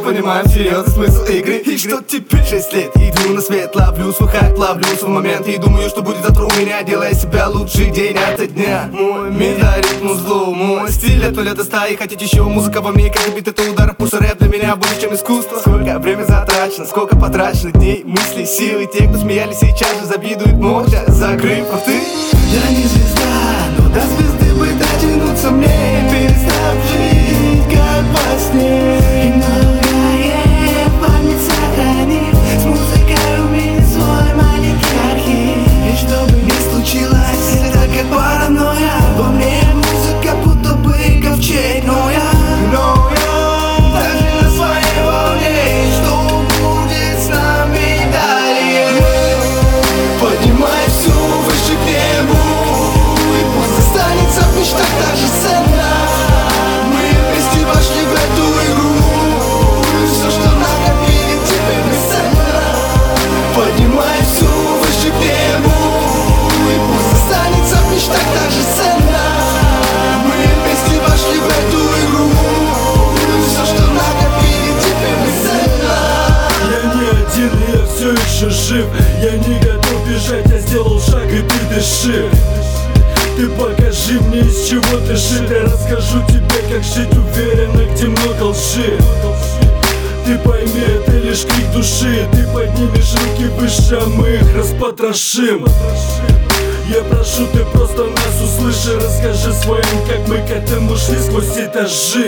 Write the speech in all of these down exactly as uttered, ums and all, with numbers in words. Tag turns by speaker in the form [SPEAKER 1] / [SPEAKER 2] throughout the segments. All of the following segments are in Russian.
[SPEAKER 1] понимаем серьезный смысл игры. И что теперь? Шесть лет, иду на свет, ловлю свой хайп, ловлю свой момент. И думаю, что будет завтра у меня, делая себя лучше день ото дня. Мой мир дарит музло, мой стиль от нуля до ста. И хотите еще музыка во мне, как бит, это удар. Пусть рэп для меня больше, чем искусство. Сколько время затрачено, сколько потрачено дней, мыслей, сил. И те, кто смеялись, сейчас же завидуют молча, закрыв рты. Я не звезда, но до звезды бы дотянуться мне, перестав жить, как во сне. И многое память сохранит, с музыкой у меня свой маленький архив. И что бы ни случилось, это как паранойя. Во мне музыка будто бы ковчег, но я, но я даже на своей волне. Что будет с нами далее? Поднимай всю выше к небу, и пусть останется в мечтах та же сцена. Мы вместе вошли в эту игру, и все, что накопили, теперь бесценно. Поднимай всю выше к небу, и пусть останется в мечтах та же сцена. Мы вместе вошли в эту игру, и все, что накопили, теперь бесценно.
[SPEAKER 2] Я не один, и я все еще жив. Я не готов бежать, я сделал шаг, и ты дыши. Ты покажи мне, из чего ты шит. Я расскажу тебе, как жить уверенно, где много лжи. Ты пойми, это лишь крик души. Ты поднимешь руки выше, а мы их распотрошим. Я прошу, ты просто нас услыши. Расскажи своим, как мы к этому шли сквозь этажи.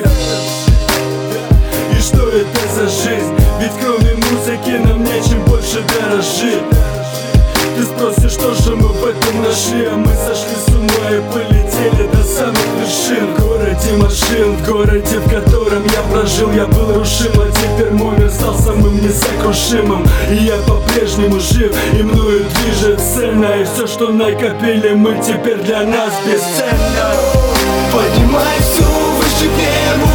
[SPEAKER 2] И что это за жизнь? Ведь кроме музыки нам нечем больше дорожить. Ты спросишь, что же мы в этом нашли? А мы сошли с ума и полетели до самых вершин. В городе машин, в городе, в котором я прожил. Я был рушим, а теперь мой мир стал самым несокрушимым. И я по-прежнему жив, и мною движет сцена. И все, что накопили мы, теперь для нас бесценно.
[SPEAKER 1] Поднимай всю выше к небу,